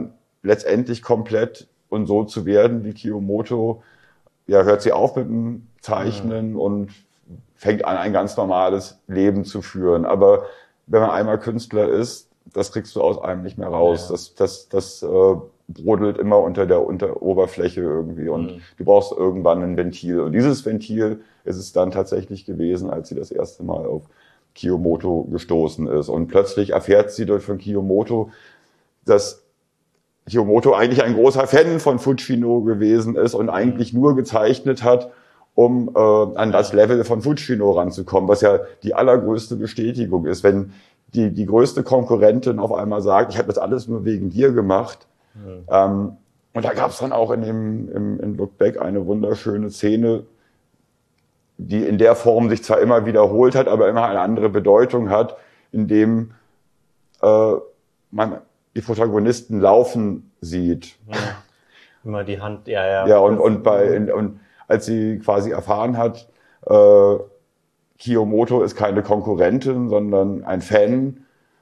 letztendlich komplett und so zu werden wie Kiyomoto, ja, hört sie auf mit dem Zeichnen mhm. und fängt an, ein ganz normales Leben zu führen. Aber wenn man einmal Künstler ist, das kriegst du aus einem nicht mehr raus. Ja. Das, das, das äh, brodelt immer unter der unter Oberfläche irgendwie und mhm. du brauchst irgendwann ein Ventil. Und dieses Ventil ist es dann tatsächlich gewesen, als sie das erste Mal auf Kiyomoto gestoßen ist. Und plötzlich erfährt sie durch von Kiyomoto, dass Kiyomoto eigentlich ein großer Fan von Fujino gewesen ist und eigentlich nur gezeichnet hat, um äh, an das Level von Fujino ranzukommen, was ja die allergrößte Bestätigung ist. Wenn die, die größte Konkurrentin auf einmal sagt, ich habe das alles nur wegen dir gemacht. Mhm. Ähm, und da gab es dann auch in dem im, in Look Back eine wunderschöne Szene, die in der Form sich zwar immer wiederholt hat, aber immer eine andere Bedeutung hat, indem äh, man die Protagonisten laufen sieht. Ja. Immer die Hand, ja, ja. Ja, und, und bei, und als sie quasi erfahren hat, äh, Kiyomoto ist keine Konkurrentin, sondern ein Fan,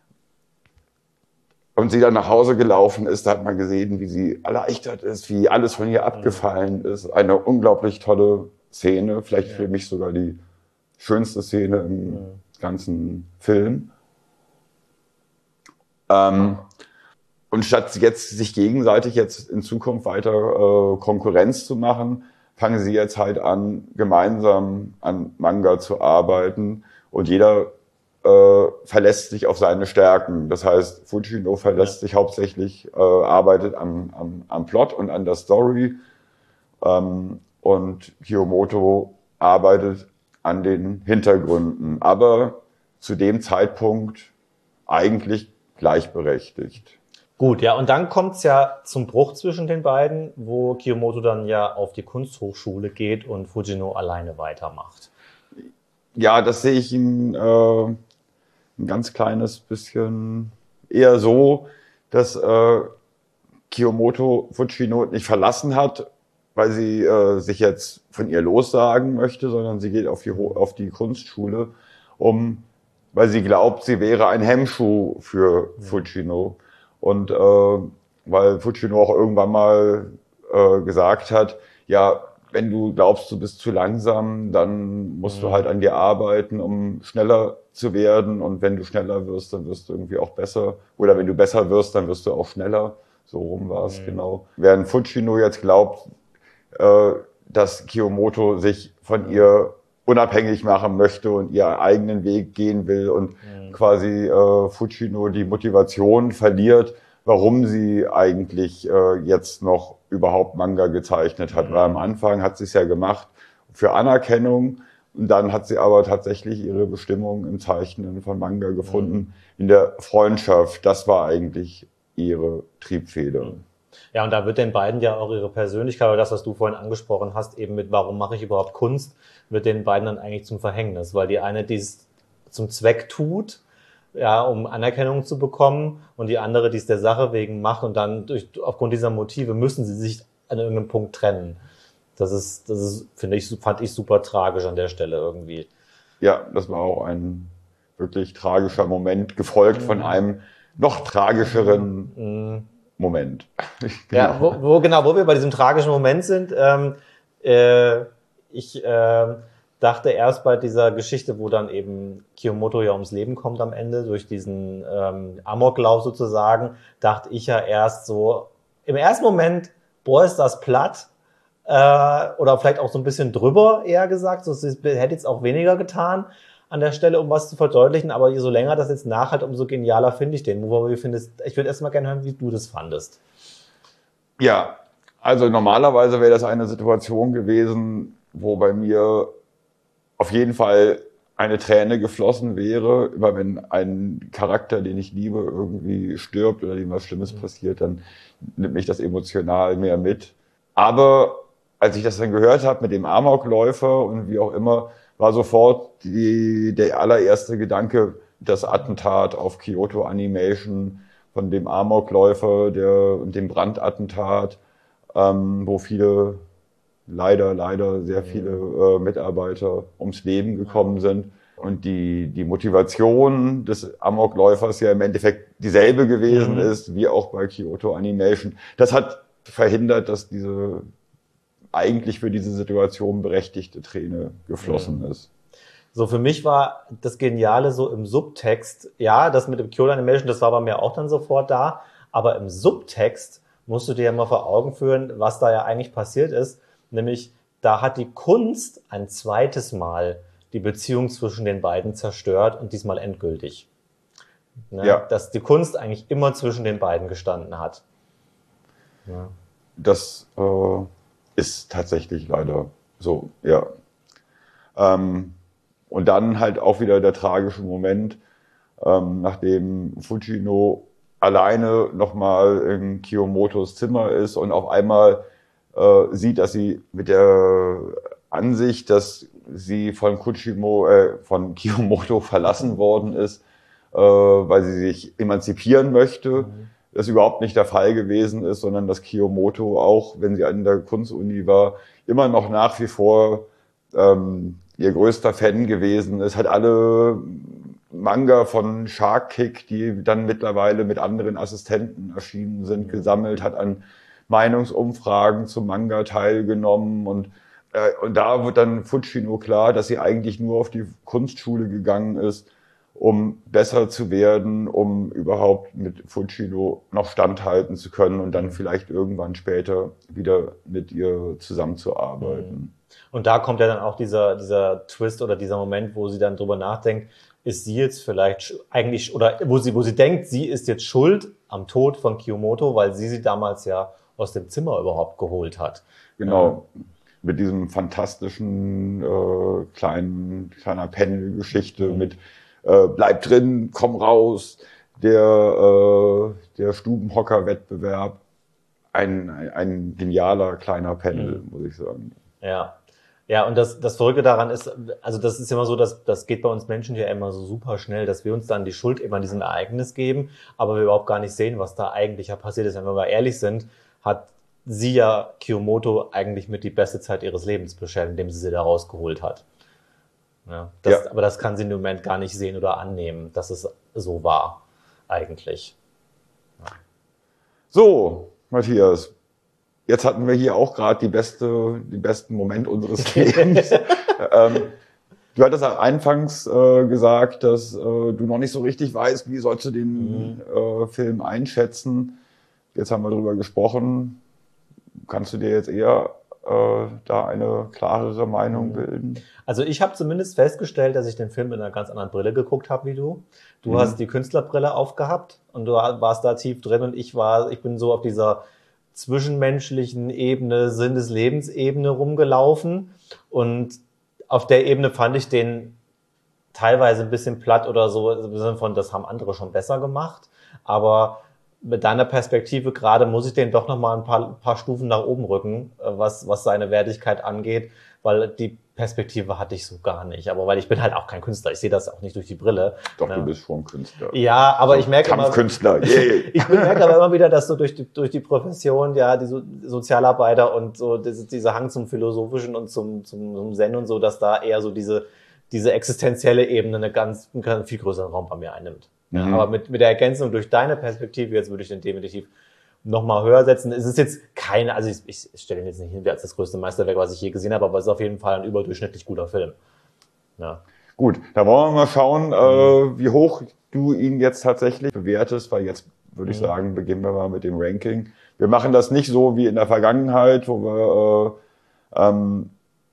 und sie dann nach Hause gelaufen ist, da hat man gesehen, wie sie erleichtert ist, wie alles von ihr abgefallen mhm. ist. Eine unglaublich tolle Szene, vielleicht ja. für mich sogar die schönste Szene im mhm. ganzen Film. Ähm, und statt jetzt sich gegenseitig jetzt in Zukunft weiter äh, Konkurrenz zu machen, fangen sie jetzt halt an, gemeinsam an Manga zu arbeiten und jeder äh, verlässt sich auf seine Stärken. Das heißt, Fujino verlässt ja. sich hauptsächlich, äh, arbeitet am, am, am Plot und an der Story ähm, und Kiyomoto arbeitet an den Hintergründen, aber zu dem Zeitpunkt eigentlich gleichberechtigt. Gut, ja, und dann kommt's ja zum Bruch zwischen den beiden, wo Kiyomoto dann ja auf die Kunsthochschule geht und Fujino alleine weitermacht. Ja, das sehe ich ihm äh, ein ganz kleines bisschen eher so, dass äh, Kiyomoto Fujino nicht verlassen hat, weil sie äh, sich jetzt von ihr lossagen möchte, sondern sie geht auf die, auf die Kunstschule, um, weil sie glaubt, sie wäre ein Hemmschuh für ja. Fujino. Und äh, weil Fujino auch irgendwann mal äh, gesagt hat, ja, wenn du glaubst, du bist zu langsam, dann musst mhm. du halt an dir arbeiten, um schneller zu werden. Und wenn du schneller wirst, dann wirst du irgendwie auch besser. Oder wenn du besser wirst, dann wirst du auch schneller. So rum war es, mhm. genau. Während Fujino jetzt glaubt, äh, dass Kiyomoto sich von mhm. ihr unabhängig machen möchte und ihren eigenen Weg gehen will und mhm. quasi äh, Fujino die Motivation verliert, warum sie eigentlich äh, jetzt noch überhaupt Manga gezeichnet hat. Mhm. Weil am Anfang hat sie es ja gemacht für Anerkennung und dann hat sie aber tatsächlich ihre Bestimmung im Zeichnen von Manga gefunden, mhm. in der Freundschaft. Das war eigentlich ihre Triebfeder. Mhm. Ja, und da wird den beiden ja auch ihre Persönlichkeit, oder das, was du vorhin angesprochen hast, eben mit warum mache ich überhaupt Kunst, wird den beiden dann eigentlich zum Verhängnis, weil die eine dies zum Zweck tut, ja, um Anerkennung zu bekommen, und die andere dies der Sache wegen macht, und dann durch, aufgrund dieser Motive müssen sie sich an irgendeinem Punkt trennen. Das ist, das ist, finde ich, fand ich super tragisch an der Stelle irgendwie. Ja, das war auch ein wirklich tragischer Moment, gefolgt mhm. von einem noch tragischeren mhm. Moment. Genau. Ja, wo, wo genau, wo wir bei diesem tragischen Moment sind, ähm, äh, ich äh, dachte erst bei dieser Geschichte, wo dann eben Kiyomoto ja ums Leben kommt am Ende, durch diesen ähm, Amoklauf sozusagen, dachte ich ja erst so, im ersten Moment, boah, ist das platt, äh, oder vielleicht auch so ein bisschen drüber, eher gesagt, so, es hätte jetzt auch weniger getan an der Stelle, um was zu verdeutlichen, aber so länger das jetzt nachhalt, umso genialer finde ich den Move. Wie findest, ich würde erst mal gerne hören, wie du das fandest. Ja, also normalerweise wäre das eine Situation gewesen, wo bei mir auf jeden Fall eine Träne geflossen wäre, immer wenn ein Charakter, den ich liebe, irgendwie stirbt oder dem was Schlimmes mhm. passiert, dann nimmt mich das emotional mehr mit. Aber als ich das dann gehört habe mit dem Amokläufer und wie auch immer, war sofort die, der allererste Gedanke, das Attentat auf Kyoto Animation von dem Amokläufer der, und dem Brandattentat, ähm, wo viele, leider, leider sehr viele äh, Mitarbeiter ums Leben gekommen sind. und die, die Motivation des Amokläufers ja im Endeffekt dieselbe gewesen mhm. ist, wie auch bei Kyoto Animation. Das hat verhindert, dass diese eigentlich für diese Situation berechtigte Träne geflossen mhm. ist. So, für mich war das Geniale so im Subtext, ja, das mit dem Kyoto Animation, das war bei mir auch dann sofort da, aber im Subtext musst du dir ja mal vor Augen führen, was da ja eigentlich passiert ist, nämlich da hat die Kunst ein zweites Mal die Beziehung zwischen den beiden zerstört und diesmal endgültig. Ne? Ja. Dass die Kunst eigentlich immer zwischen den beiden gestanden hat. Ja. Das äh, ist tatsächlich leider so, ja. Ähm, und dann halt auch wieder der tragische Moment, ähm, nachdem Fujino alleine nochmal in Kiyomotos Zimmer ist und auf einmal äh, sieht, dass sie mit der Ansicht, dass sie von Kuchimo, äh, von Kiyomoto verlassen worden ist, äh, weil sie sich emanzipieren möchte, mhm. das überhaupt nicht der Fall gewesen ist, sondern dass Kiyomoto auch, wenn sie an der Kunstuni war, immer noch nach wie vor ähm, ihr größter Fan gewesen ist, hat alle Manga von Shark Kick, die dann mittlerweile mit anderen Assistenten erschienen sind, gesammelt, hat an Meinungsumfragen zum Manga teilgenommen und äh, und da wird dann Fujino klar, dass sie eigentlich nur auf die Kunstschule gegangen ist, um besser zu werden, um überhaupt mit Fujino noch standhalten zu können und dann vielleicht irgendwann später wieder mit ihr zusammenzuarbeiten. Und da kommt ja dann auch dieser dieser Twist oder dieser Moment, wo sie dann drüber nachdenkt, ist sie jetzt vielleicht eigentlich, oder wo sie, wo sie denkt, sie ist jetzt schuld am Tod von Kiyomoto, weil sie sie damals ja aus dem Zimmer überhaupt geholt hat. Genau. Ja. Mit diesem fantastischen, äh, kleinen, kleiner Panel-Geschichte mhm. mit, äh, bleib drin, komm raus, der, äh, der Stubenhocker-Wettbewerb. Ein, ein, ein genialer kleiner Panel, mhm. muss ich sagen. Ja. Ja, und das, das Verrückte daran ist, also das ist immer so, dass das geht bei uns Menschen ja immer so super schnell, dass wir uns dann die Schuld immer an diesem Ereignis geben, aber wir überhaupt gar nicht sehen, was da eigentlich ja passiert ist. Wenn wir mal ehrlich sind, hat sie ja Kiyomoto eigentlich mit die beste Zeit ihres Lebens beschert, indem sie sie da rausgeholt hat. Ja, das, ja. Aber das kann sie im Moment gar nicht sehen oder annehmen, dass es so war, eigentlich. Ja. So, Matthias. Jetzt hatten wir hier auch gerade die beste, den besten Moment unseres Lebens. ähm, du hattest auch anfangs äh, gesagt, dass äh, du noch nicht so richtig weißt, wie sollst du den mhm. äh, Film einschätzen. Jetzt haben wir darüber gesprochen. Kannst du dir jetzt eher äh, da eine klarere Meinung mhm. bilden? Also ich habe zumindest festgestellt, dass ich den Film mit einer ganz anderen Brille geguckt habe wie du. Du mhm. hast die Künstlerbrille aufgehabt und du warst da tief drin und ich war, ich bin so auf dieser zwischenmenschlichen Ebene, Sinn des Lebens Ebene rumgelaufen und auf der Ebene fand ich den teilweise ein bisschen platt oder so, im Sinne von, das haben andere schon besser gemacht, aber mit deiner Perspektive gerade muss ich den doch nochmal ein paar, paar Stufen nach oben rücken, was, was seine Wertigkeit angeht, weil die Perspektive hatte ich so gar nicht. Aber weil ich bin halt auch kein Künstler, ich sehe das auch nicht durch die Brille. Doch, ja. Du bist schon Künstler. Ja, aber so, ich merke Kampfkünstler. immer, yeah. ich merke aber immer wieder, dass so durch die, durch die Profession, ja, die so Sozialarbeiter und so diese, dieser Hang zum Philosophischen und zum, zum, zum Zen und so, dass da eher so diese, diese existenzielle Ebene eine ganz, einen viel größeren Raum bei mir einnimmt. Ja, mhm. Aber mit, mit der Ergänzung durch deine Perspektive, jetzt würde ich den definitiv nochmal höher setzen. Es ist jetzt keine, also ich, ich stelle ihn jetzt nicht hin wie als das größte Meisterwerk, was ich je gesehen habe, aber es ist auf jeden Fall ein überdurchschnittlich guter Film. Ja. Gut, da wollen wir mal schauen, mhm. äh, wie hoch du ihn jetzt tatsächlich bewertest, weil jetzt würde ich mhm. sagen, beginnen wir mal mit dem Ranking. Wir machen das nicht so wie in der Vergangenheit, wo wir äh, ähm,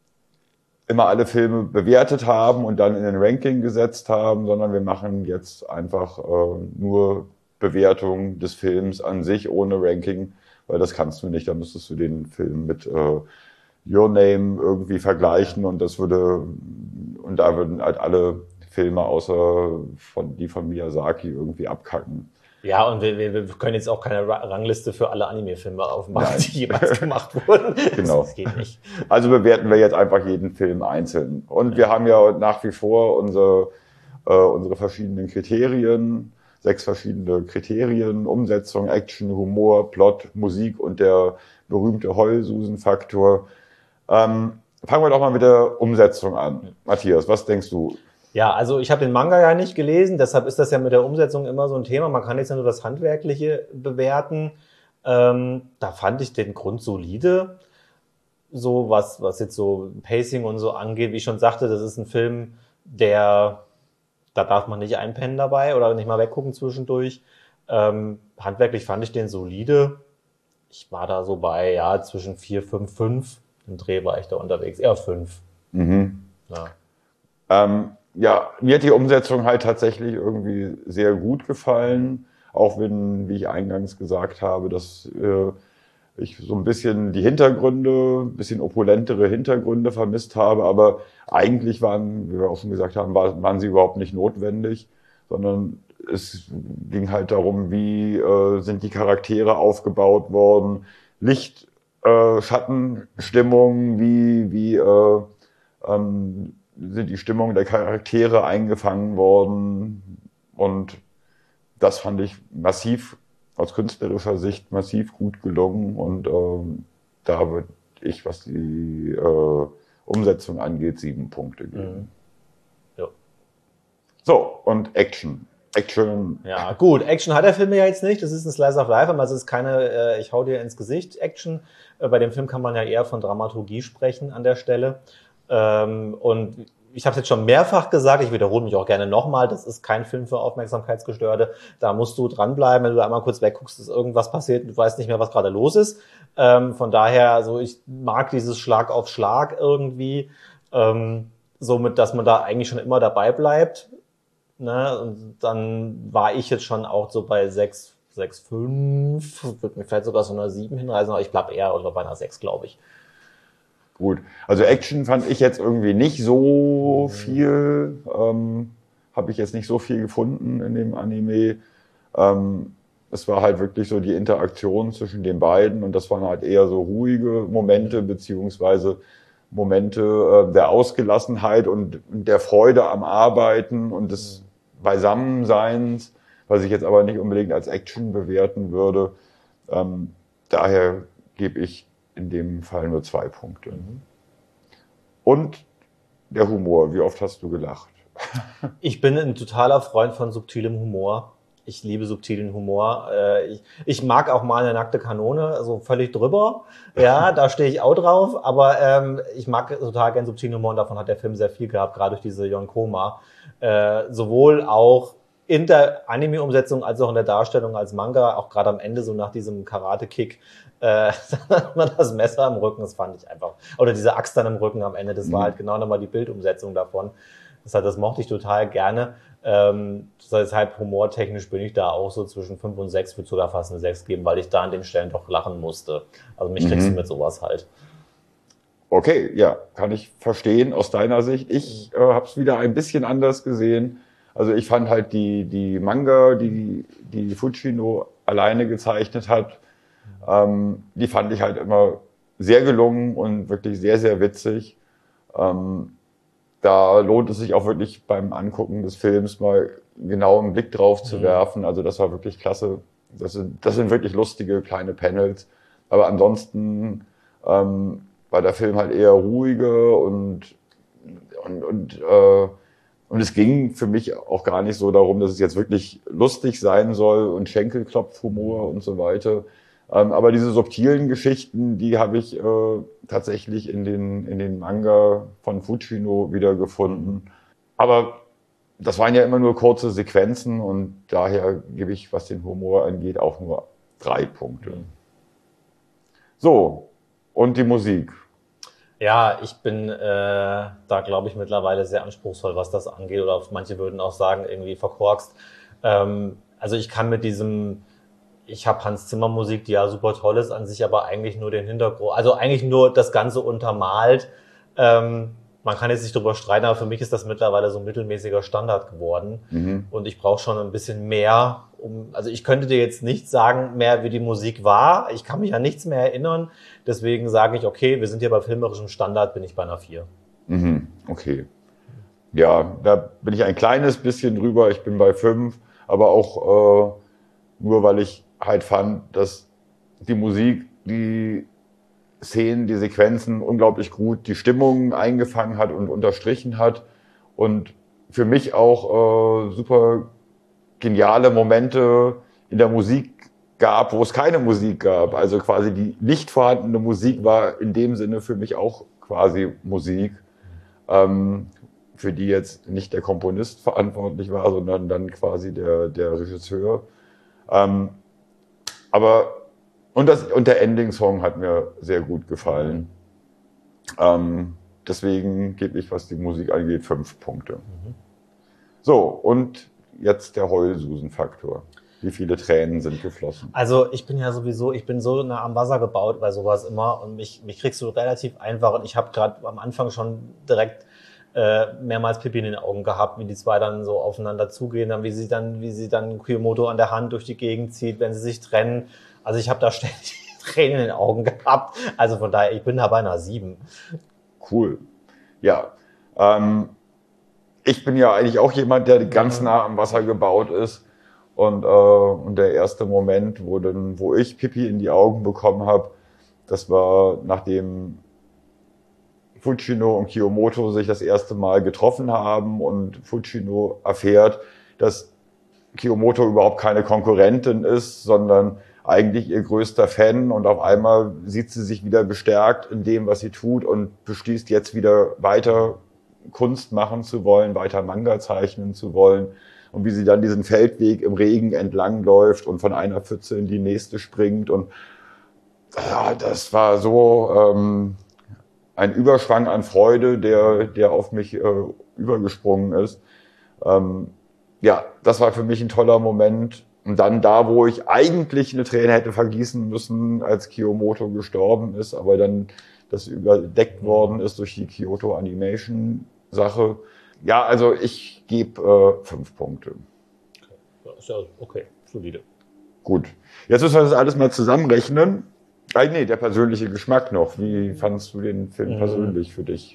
immer alle Filme bewertet haben und dann in den Ranking gesetzt haben, sondern wir machen jetzt einfach äh, nur Bewertung des Films an sich ohne Ranking, weil das kannst du nicht. Da müsstest du den Film mit äh, Your Name irgendwie vergleichen und das würde und da würden halt alle Filme außer von die von Miyazaki irgendwie abkacken. Ja, und wir, wir, wir können jetzt auch keine Rangliste für alle Anime-Filme aufmachen, Nein. die jemals gemacht wurden. Genau. Das geht nicht. Also bewerten wir jetzt einfach jeden Film einzeln. Und ja. wir haben ja nach wie vor unsere, äh, unsere verschiedenen Kriterien, sechs verschiedene Kriterien, Umsetzung, Action, Humor, Plot, Musik und der berühmte Heulsusen-Faktor. Ähm, fangen wir doch mal mit der Umsetzung an. Matthias, was denkst du? Ja, also ich habe den Manga ja nicht gelesen, deshalb ist das ja mit der Umsetzung immer so ein Thema. Man kann jetzt ja nur das Handwerkliche bewerten. Ähm, da fand ich den Grund solide, so was, was jetzt so Pacing und so angeht. Wie ich schon sagte, das ist ein Film, der, da darf man nicht einpennen dabei oder nicht mal weggucken zwischendurch. Ähm, handwerklich fand ich den solide. Ich war da so bei, ja, zwischen vier, fünf, fünf. Im Dreh war ich da unterwegs, eher fünf. Mhm. Ja. Ähm, ja, mir hat die Umsetzung halt tatsächlich irgendwie sehr gut gefallen, auch wenn, wie ich eingangs gesagt habe, dass äh, ich so ein bisschen die Hintergründe, ein bisschen opulentere Hintergründe vermisst habe, aber eigentlich waren, wie wir auch schon gesagt haben, war, waren sie überhaupt nicht notwendig, sondern es ging halt darum, wie äh, sind die Charaktere aufgebaut worden, Licht, äh, Schatten, Stimmung, wie, wie äh, ähm, sind die Stimmung der Charaktere eingefangen worden, und das fand ich massiv, aus künstlerischer Sicht massiv gut gelungen, und ähm, da würde ich, was die äh, Umsetzung angeht, sieben Punkte geben. Mhm. Ja. So, und Action. Action. Ja, gut. Action hat der Film ja jetzt nicht. Das ist ein Slice of Life, aber es ist keine, äh, ich hau dir ins Gesicht Action. Äh, bei dem Film kann man ja eher von Dramaturgie sprechen an der Stelle. Ähm, und ich habe es jetzt schon mehrfach gesagt, ich wiederhole mich auch gerne nochmal, das ist kein Film für Aufmerksamkeitsgestörte. Da musst du dranbleiben, wenn du einmal kurz wegguckst, ist irgendwas passiert, du weißt nicht mehr, was gerade los ist. Ähm, von daher, also ich mag dieses Schlag auf Schlag irgendwie, ähm, somit, dass man da eigentlich schon immer dabei bleibt. Ne? Und dann war ich jetzt schon auch so bei sechs, sechs, fünf, würde mir vielleicht sogar so eine sieben hinreißen, aber ich bleib eher unter bei einer sechs, glaube ich. Gut, also Action fand ich jetzt irgendwie nicht so viel, ähm, habe ich jetzt nicht so viel gefunden in dem Anime. Ähm, es war halt wirklich so die Interaktion zwischen den beiden, und das waren halt eher so ruhige Momente, beziehungsweise Momente äh, der Ausgelassenheit und der Freude am Arbeiten und des Beisammenseins, was ich jetzt aber nicht unbedingt als Action bewerten würde. Ähm, daher gebe ich in dem Fall nur zwei Punkte. Mhm. Und der Humor, wie oft hast du gelacht? Ich bin ein totaler Freund von subtilem Humor. Ich liebe subtilen Humor. Ich, ich mag auch mal eine nackte Kanone, also völlig drüber. Ja, da stehe ich auch drauf. Aber ähm, ich mag total gern subtilen Humor, und davon hat der Film sehr viel gehabt, gerade durch diese Yonkoma. Äh, sowohl auch in der Anime-Umsetzung als auch in der Darstellung als Manga, auch gerade am Ende, so nach diesem Karate-Kick, äh, das Messer im Rücken, das fand ich einfach, oder diese Axt dann im Rücken am Ende, das mhm. war halt genau nochmal die Bildumsetzung davon. Das, heißt, das mochte ich total gerne. Ähm, deshalb humortechnisch bin ich da auch so zwischen fünf und sechs, würde sogar fast eine sechs geben, weil ich da an den Stellen doch lachen musste. Also mich mhm. kriegst du mit sowas halt. Okay, ja, kann ich verstehen aus deiner Sicht. Ich äh, habe es wieder ein bisschen anders gesehen. Also ich fand halt die, die Manga, die, die Fujino alleine gezeichnet hat, ähm, die fand ich halt immer sehr gelungen und wirklich sehr, sehr witzig. Ähm, da lohnt es sich auch wirklich beim Angucken des Films mal genau einen Blick drauf zu mhm. werfen. Also das war wirklich klasse. Das sind, das sind wirklich lustige kleine Panels. Aber ansonsten ähm, war der Film halt eher ruhiger und, und, und äh, Und es ging für mich auch gar nicht so darum, dass es jetzt wirklich lustig sein soll und Schenkelklopfhumor und so weiter. Ähm, aber diese subtilen Geschichten, die habe ich äh, tatsächlich in den, in den Manga von Fujino wiedergefunden. Aber das waren ja immer nur kurze Sequenzen, und daher gebe ich, was den Humor angeht, auch nur drei Punkte. So, und die Musik. Ja, ich bin äh, da, glaube ich, mittlerweile sehr anspruchsvoll, was das angeht. Oder manche würden auch sagen, irgendwie verkorkst. Ähm, also ich kann mit diesem, ich habe Hans Zimmer Musik, die ja super toll ist an sich, aber eigentlich nur den Hintergrund, also eigentlich nur das Ganze untermalt. Ähm, man kann jetzt nicht drüber streiten, aber für mich ist das mittlerweile so ein mittelmäßiger Standard geworden. Mhm. Und ich brauche schon ein bisschen mehr. Um, also ich könnte dir jetzt nicht sagen, mehr wie die Musik war. Ich kann mich an nichts mehr erinnern. Deswegen sage ich, okay, wir sind hier bei filmerischem Standard, bin ich bei einer vier. Mhm, okay. Ja, da bin ich ein kleines bisschen drüber. Ich bin bei fünf, aber auch äh, nur, weil ich halt fand, dass die Musik, die Szenen, die Sequenzen unglaublich gut die Stimmung eingefangen hat und unterstrichen hat. Und für mich auch äh, super geniale Momente in der Musik gab, wo es keine Musik gab. Also quasi die nicht vorhandene Musik war in dem Sinne für mich auch quasi Musik, ähm, für die jetzt nicht der Komponist verantwortlich war, sondern dann quasi der, der Regisseur. Ähm, aber und, das, und der Ending-Song hat mir sehr gut gefallen. Ähm, deswegen gebe ich, was die Musik angeht, fünf Punkte. Mhm. So, und jetzt der Heulsusen-Faktor. Wie viele Tränen sind geflossen? Also ich bin ja sowieso, ich bin so nah am Wasser gebaut bei sowas immer und mich, mich kriegst du relativ einfach und ich habe gerade am Anfang schon direkt äh, mehrmals Pipi in den Augen gehabt, wie die zwei dann so aufeinander zugehen, dann wie sie dann, wie sie dann Kiyomoto an der Hand durch die Gegend zieht, wenn sie sich trennen. Also ich habe da ständig Tränen in den Augen gehabt. Also von daher, ich bin da bei einer sieben. Cool. Ja. Ähm, ich bin ja eigentlich auch jemand, der ganz nah am Wasser gebaut ist. Und, äh, und der erste Moment, wo, dann, wo ich Pipi in die Augen bekommen habe, das war, nachdem Fujino und Kiyomoto sich das erste Mal getroffen haben und Fujino erfährt, dass Kiyomoto überhaupt keine Konkurrentin ist, sondern eigentlich ihr größter Fan, und auf einmal sieht sie sich wieder bestärkt in dem, was sie tut, und beschließt jetzt wieder weiter Kunst machen zu wollen, weiter Manga zeichnen zu wollen, und wie sie dann diesen Feldweg im Regen entlang läuft und von einer Pfütze in die nächste springt, und ja, das war so ähm, ein Überschwang an Freude, der, der auf mich äh, übergesprungen ist. Ähm, ja, das war für mich ein toller Moment. Und dann da, wo ich eigentlich eine Träne hätte vergießen müssen, als Kiyomoto gestorben ist, aber dann das überdeckt worden ist durch die Kyoto Animation Sache. Ja, also ich gebe äh, fünf Punkte. Okay. Ist ja okay, solide. Gut. Jetzt müssen wir das alles mal zusammenrechnen. Ah, nee, der persönliche Geschmack noch. Wie fandst du den Film mhm. persönlich für dich?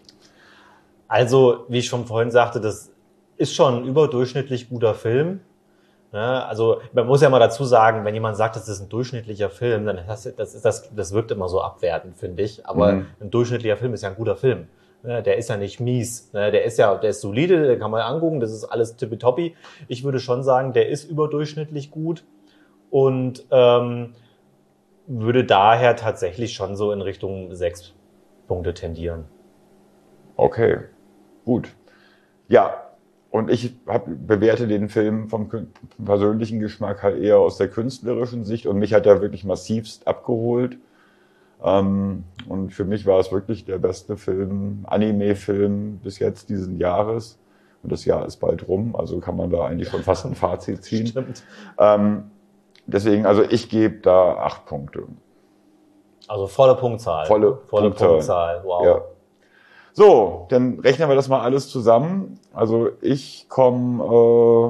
Also, wie ich schon vorhin sagte, das ist schon ein überdurchschnittlich guter Film. Ja, also man muss ja mal dazu sagen, wenn jemand sagt, das ist ein durchschnittlicher Film, dann das, das, ist das, das wirkt immer so abwertend, finde ich. Aber mhm. ein durchschnittlicher Film ist ja ein guter Film. Ja, der ist ja nicht mies. Ja, der ist ja, der ist solide, den kann man angucken, das ist alles tippitoppi. Ich würde schon sagen, der ist überdurchschnittlich gut und ähm, würde daher tatsächlich schon so in Richtung sechs Punkte tendieren. Okay, gut. Ja. Und ich hab, bewerte den Film vom persönlichen Geschmack halt eher aus der künstlerischen Sicht, und mich hat er wirklich massivst abgeholt. Ähm, und für mich war es wirklich der beste Film, Anime-Film bis jetzt diesen Jahres. Und das Jahr ist bald rum, also kann man da eigentlich schon fast ein Fazit ziehen. Stimmt. Ähm, deswegen, also ich gebe da acht Punkte. Also volle Punktzahl. Volle, volle Punktzahl. Punktzahl, wow. Ja. So, dann rechnen wir das mal alles zusammen. Also ich komme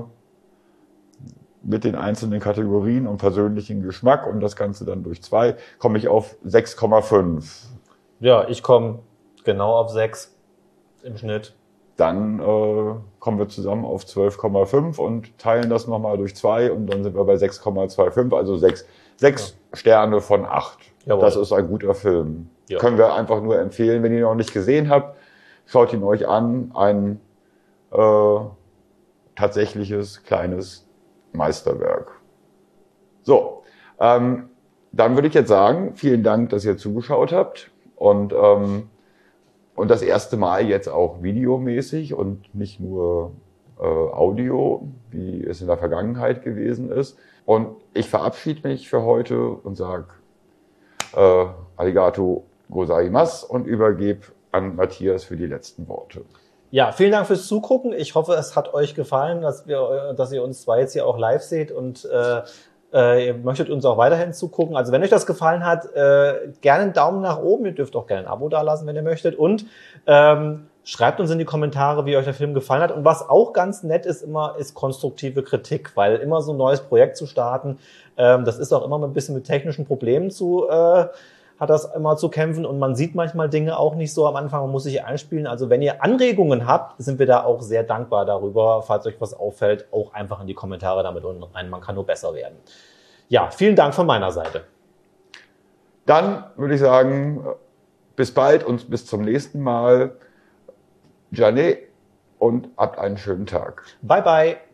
äh, mit den einzelnen Kategorien und persönlichen Geschmack und das Ganze dann durch zwei, komme ich auf sechs Komma fünf. Ja, ich komme genau auf sechs im Schnitt. Dann äh, kommen wir zusammen auf zwölf Komma fünf und teilen das nochmal durch zwei, und dann sind wir bei sechs Komma fünfundzwanzig, also sechs, sechs ja. Sterne von acht. Jawohl. Das ist ein guter Film. Ja. Können wir einfach nur empfehlen. Wenn ihr ihn noch nicht gesehen habt, schaut ihn euch an. Ein äh, tatsächliches kleines Meisterwerk. So, ähm, dann würde ich jetzt sagen, vielen Dank, dass ihr zugeschaut habt. Und, ähm, und das erste Mal jetzt auch videomäßig und nicht nur äh, Audio, wie es in der Vergangenheit gewesen ist. Und ich verabschiede mich für heute und sage äh, Arigato gozaimasu und übergebe an Matthias für die letzten Worte. Ja, vielen Dank fürs Zugucken. Ich hoffe, es hat euch gefallen, dass wir, dass ihr uns zwei jetzt hier auch live seht, und äh, äh, ihr möchtet uns auch weiterhin zugucken. Also wenn euch das gefallen hat, äh, gerne einen Daumen nach oben. Ihr dürft auch gerne ein Abo dalassen, wenn ihr möchtet. Und ähm, schreibt uns in die Kommentare, wie euch der Film gefallen hat. Und was auch ganz nett ist immer, ist konstruktive Kritik, weil immer so ein neues Projekt zu starten, ähm, das ist auch immer ein bisschen mit technischen Problemen zu äh, hat das immer zu kämpfen, und man sieht manchmal Dinge auch nicht so am Anfang, man muss sich einspielen. Also wenn ihr Anregungen habt, sind wir da auch sehr dankbar darüber. Falls euch was auffällt, auch einfach in die Kommentare damit unten rein. Man kann nur besser werden. Ja, vielen Dank von meiner Seite. Dann würde ich sagen, bis bald und bis zum nächsten Mal. Jane. und habt einen schönen Tag. Bye, bye.